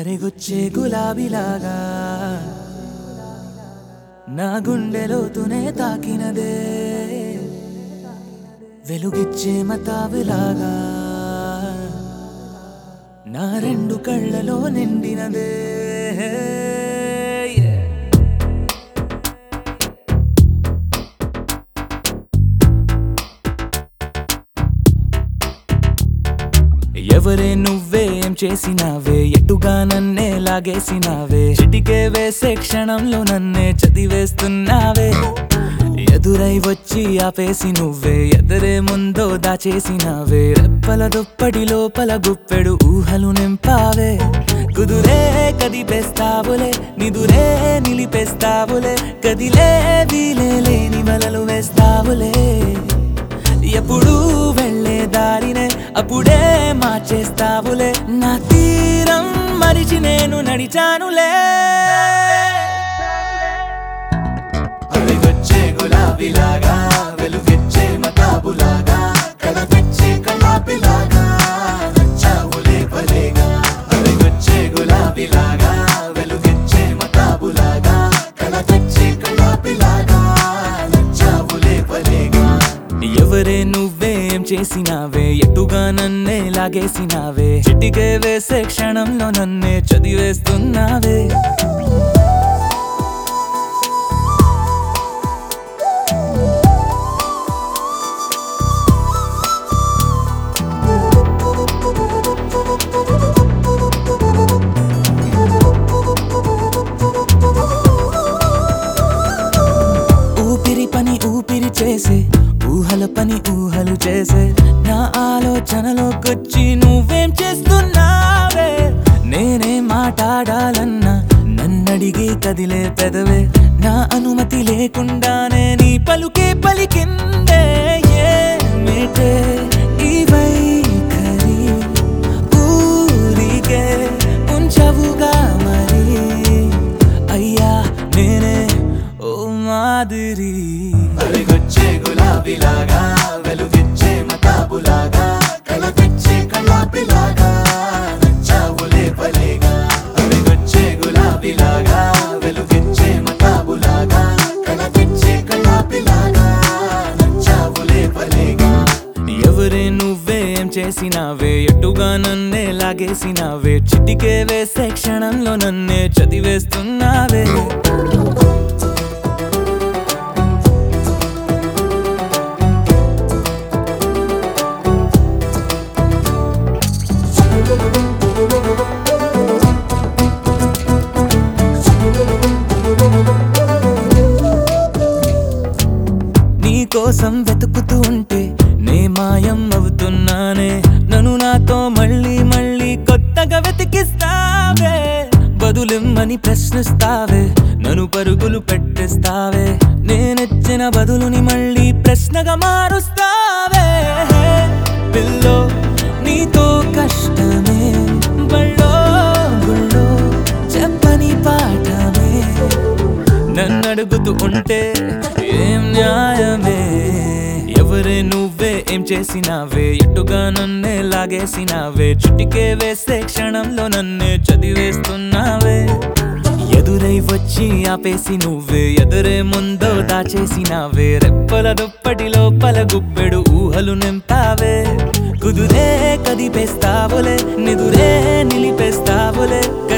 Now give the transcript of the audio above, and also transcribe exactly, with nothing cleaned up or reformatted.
అరెగొచ్చే గులాబీలాగా నా గుండెలోతునే తాకినదే వెలుగిచ్చే మతాబులాగా నా రెండు కళ్ళలో నిండినదే ఎవరే నువ్వే ఏం చేసినావే ఎటుగా నన్నే లాగేసినావే చిటికే వేసే క్షణంలో నన్నే చదివేస్తున్నావే ఎదురై వచ్చి ఆపేసి నువ్వే ఎదరే ముందో దాచేసినావే రెప్పల దుప్పటి లోపల గుప్పెడు ఊహలు నింపావే కుదురే కదిపేస్తావులే నిదురే నిలిపేస్తావులే కదిలే వీలే లేని వలలు వేస్తావులే ఎప్పుడు వెళ్ళే దారినే అప్పుడే మార్చేస్తావులే నా తీరం మరిచి నేను నడిచానులే అలిగొచ్చే గులాబీలాగా వెలుగిచ్చే మతాబులాగా కలపిచ్చే కలాపిలాగా నచ్చావులే భలేగా అలిగొచ్చే గులాబీలాగా వెలుగిచ్చే మతాబులాగా కలపిచ్చే కలాపిలాగా నచ్చావులే భలేగా ఎవరే నువ్వేం చేసినావే ఎటుగా నన్నే లాగేసినావే చిటికే వేసే క్షణంలో నన్నే చదివేస్తున్నావే ఊపిరి పని ఊపిరి చేసే ఊహల పని ఊహలు చేసే నా ఆలోచనలోకొచ్చి నువ్వేం చేస్తున్నావే నేనే మాట్లాడాలన్నా నన్నడిగి కదిలే పెదవే నా అనుమతి లేకుండానే నీ పలుకే పలికిందే ఏమిటే ఈ వైఖరి ఊరికే ఉంచవుగా మరి అయ్యా నేనే ఓ మాదిరి అలిగొచ్చే గులాబీలాగా వెలుగిచ్చే మతాబులాగా కలపిచ్చే కలాపిలాగా నచ్చావులే భలేగా అలిగొచ్చే గులాబీలాగా వెలుగిచ్చే మతాబులాగా కలపిచ్చే కలాపిలాగా నచ్చావులే భలేగా ఎవరే నువ్వేం చేసినావే ఎటుగా నన్నే లాగేసినావే చిటికే వేసే క్షణంలో నన్నే చదివేస్తున్నావే నీ కోసం వెతుకుతూ ఉంటే నే మాయం అవుతున్నానే నన్ను నాతో మళ్ళీ మళ్ళీ కొత్తగా వెతికిస్తావే బదులిమ్మని ప్రశ్నిస్తావే నన్ను పరుగులు పెట్టిస్తావే నేనెచ్చిన బదులుని మళ్ళీ ప్రశ్నగా మారుస్తావే పిల్లో నీతో కష్టమే బళ్ళో గుళ్ళో చెప్పని పాఠమే నన్ను అడుగుతూ ఉంటే ఏం న్యాయమే ఎవరే నువ్వే ఏం చేసినావే ఎటుగా నన్నే లాగేసినావే చుటికే వేసే క్షణంలో నన్నే చదివేస్తున్నావే ఎదురై వచ్చి ఆపేసి నువ్వే ఎదురే ముందో దాచేసినావే రెప్పల దుప్పటి లోపల గుప్పెడు ఊహలు నింపావే కుదురే కదిపేస్తావులే నిదురే నిలిపేస్తావులే